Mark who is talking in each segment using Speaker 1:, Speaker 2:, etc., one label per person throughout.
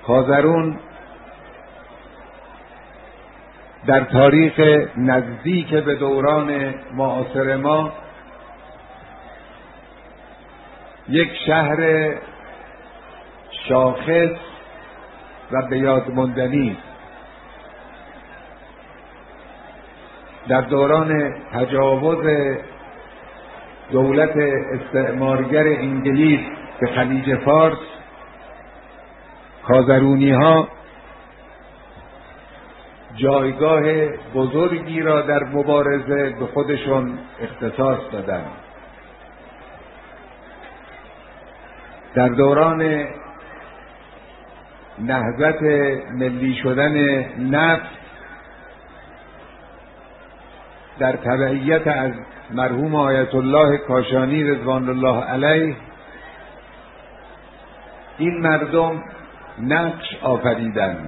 Speaker 1: کازرون در تاریخ نزدیک به دوران معاصر ما یک شهر شاخص و به یاد ماندنی در دوران تجاوز دولت استعمارگر انگلیس به خلیج فارس کازرونی ها جایگاه بزرگی را در مبارزه به خودشون اختصاص دادند. در دوران نهضت ملی شدن نفت در تبعیت از مرحوم آیت الله کاشانی رضوان الله علیه این مردم نقش آفریدند.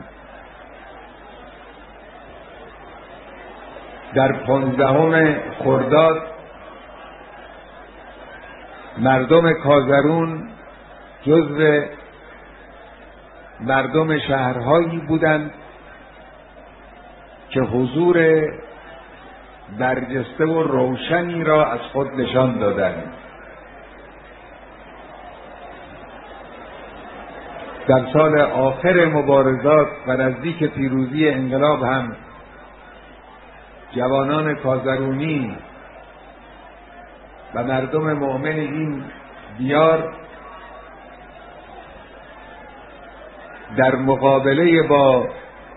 Speaker 1: در 15 خرداد مردم کازرون جزو مردم شهرهایی بودند که حضور برجسته و روشنی را از خود نشان دادند. در سال آخر مبارزات و نزدیک پیروزی انقلاب هم جوانان کازرونی و مردم مؤمن این دیار در مقابله با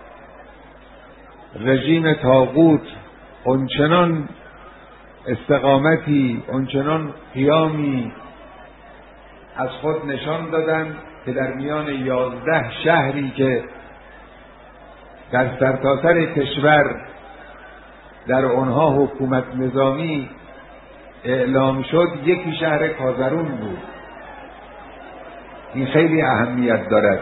Speaker 1: رژیم طاغوت اونچنان استقامتی، اونچنان قیامی از خود نشان دادند که در میان 11 شهری که در سرتاسر کشور در آنها حکومت نظامی اعلام شد یکی شهر کازرون بود. این خیلی اهمیت دارد.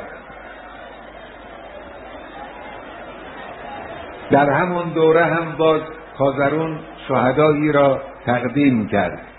Speaker 1: در همون دوره هم باز کازرون شهدایی را تقدیم کرد.